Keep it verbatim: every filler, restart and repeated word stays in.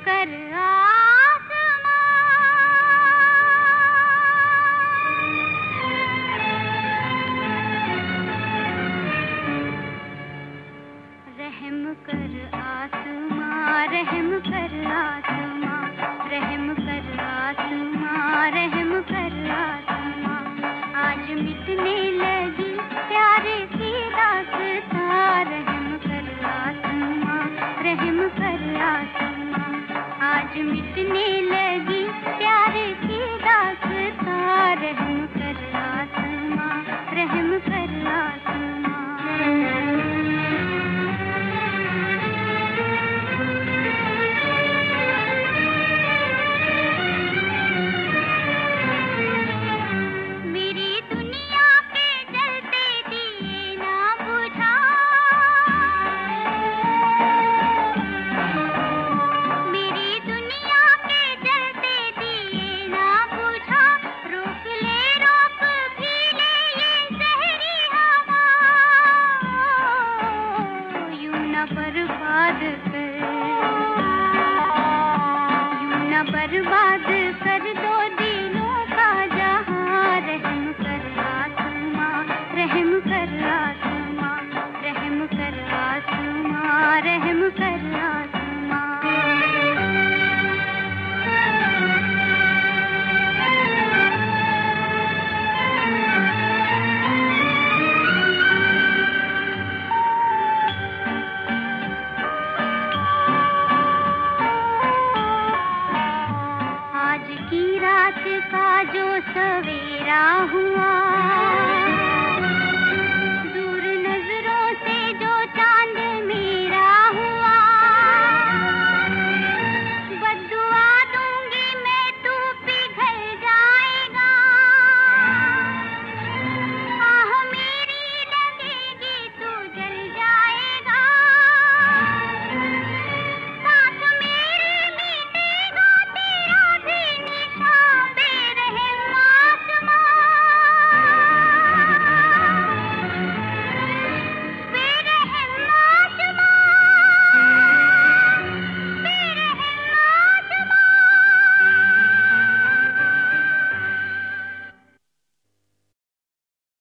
कर आसमां, रहम कर आसमां, रहम कर आसमां, रहम कर आसमां, रहम कर आसमां। आज मिटने लगी प्यार की दास्तां, रहम कर आसमां, रहम कर आसमां। आज मिटने लगी प्यार की दास्तां, रहम कर आसमां, रहम कर आसमां। बर्बाद कर, यूं न बर्बाद कर दो दिलों का जहां, रहम कर आसमां, रहम कर आसमां, रहम कर आसमां, रहम कर आसमां। आज की रात का जो सवेरा हुआ,